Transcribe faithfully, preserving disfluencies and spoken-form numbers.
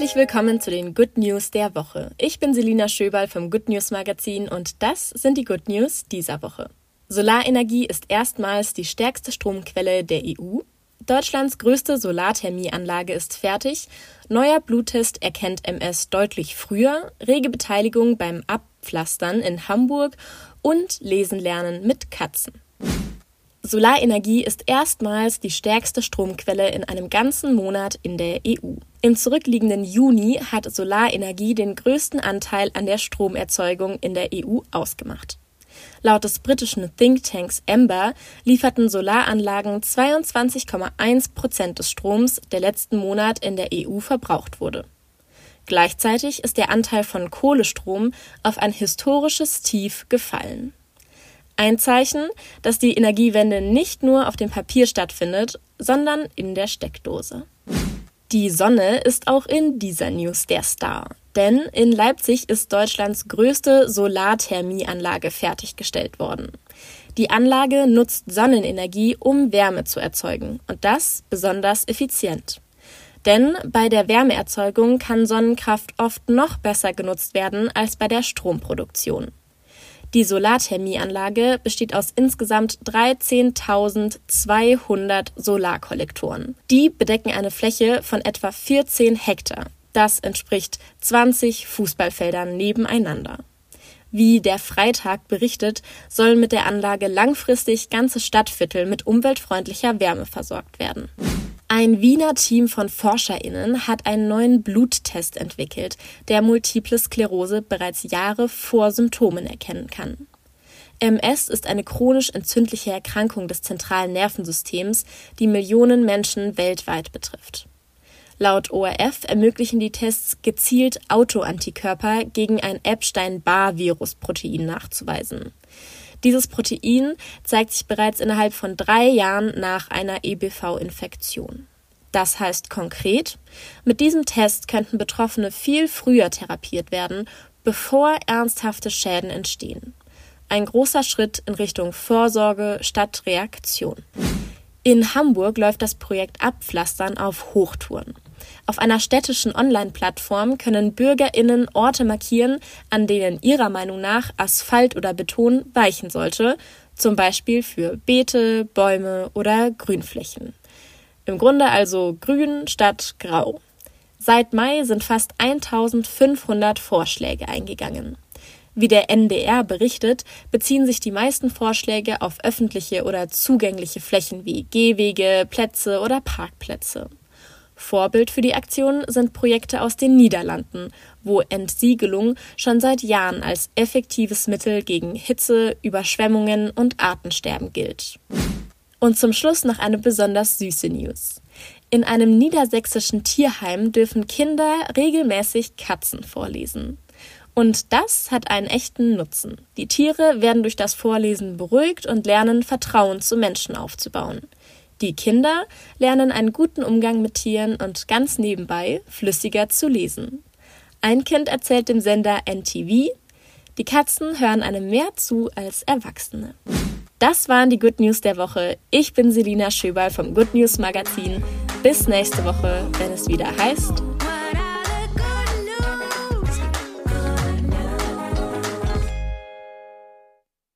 Herzlich willkommen zu den Good News der Woche. Ich bin Selina Schöberl vom Good News Magazin und das sind die Good News dieser Woche. Solarenergie ist erstmals die stärkste Stromquelle der E U. Deutschlands größte Solarthermieanlage ist fertig. Neuer Bluttest erkennt M S deutlich früher. Rege Beteiligung beim Abpflastern in Hamburg und Lesen lernen mit Katzen. Solarenergie ist erstmals die stärkste Stromquelle in einem ganzen Monat in der E U. Im zurückliegenden Juni hat Solarenergie den größten Anteil an der Stromerzeugung in der E U ausgemacht. Laut des britischen Thinktanks Amber lieferten Solaranlagen zweiundzwanzig Komma eins Prozent des Stroms, der letzten Monat in der E U verbraucht wurde. Gleichzeitig ist der Anteil von Kohlestrom auf ein historisches Tief gefallen. Ein Zeichen, dass die Energiewende nicht nur auf dem Papier stattfindet, sondern in der Steckdose. Die Sonne ist auch in dieser News der Star. Denn in Leipzig ist Deutschlands größte Solarthermieanlage fertiggestellt worden. Die Anlage nutzt Sonnenenergie, um Wärme zu erzeugen. Und das besonders effizient. Denn bei der Wärmeerzeugung kann Sonnenkraft oft noch besser genutzt werden als bei der Stromproduktion. Die Solarthermieanlage besteht aus insgesamt dreizehntausendzweihundert Solarkollektoren. Die bedecken eine Fläche von etwa vierzehn Hektar. Das entspricht zwanzig Fußballfeldern nebeneinander. Wie der Freitag berichtet, sollen mit der Anlage langfristig ganze Stadtviertel mit umweltfreundlicher Wärme versorgt werden. Ein Wiener Team von ForscherInnen hat einen neuen Bluttest entwickelt, der Multiple Sklerose bereits Jahre vor Symptomen erkennen kann. M S ist eine chronisch entzündliche Erkrankung des zentralen Nervensystems, die Millionen Menschen weltweit betrifft. Laut O R F ermöglichen die Tests gezielt Autoantikörper gegen ein Epstein-Barr-Virus-Protein nachzuweisen. Dieses Protein zeigt sich bereits innerhalb von drei Jahren nach einer E B V-Infektion. Das heißt konkret, mit diesem Test könnten Betroffene viel früher therapiert werden, bevor ernsthafte Schäden entstehen. Ein großer Schritt in Richtung Vorsorge statt Reaktion. In Hamburg läuft das Projekt Abpflastern auf Hochtouren. Auf einer städtischen Online-Plattform können BürgerInnen Orte markieren, an denen ihrer Meinung nach Asphalt oder Beton weichen sollte, zum Beispiel für Beete, Bäume oder Grünflächen. Im Grunde also grün statt grau. Seit Mai sind fast eintausendfünfhundert Vorschläge eingegangen. Wie der N D R berichtet, beziehen sich die meisten Vorschläge auf öffentliche oder zugängliche Flächen wie Gehwege, Plätze oder Parkplätze. Vorbild für die Aktion sind Projekte aus den Niederlanden, wo Entsiegelung schon seit Jahren als effektives Mittel gegen Hitze, Überschwemmungen und Artensterben gilt. Und zum Schluss noch eine besonders süße News. In einem niedersächsischen Tierheim dürfen Kinder regelmäßig Katzen vorlesen. Und das hat einen echten Nutzen. Die Tiere werden durch das Vorlesen beruhigt und lernen, Vertrauen zu Menschen aufzubauen. Die Kinder lernen einen guten Umgang mit Tieren und ganz nebenbei flüssiger zu lesen. Ein Kind erzählt dem Sender N T V, die Katzen hören einem mehr zu als Erwachsene. Das waren die Good News der Woche. Ich bin Selina Schöberl vom Good News Magazin. Bis nächste Woche, wenn es wieder heißt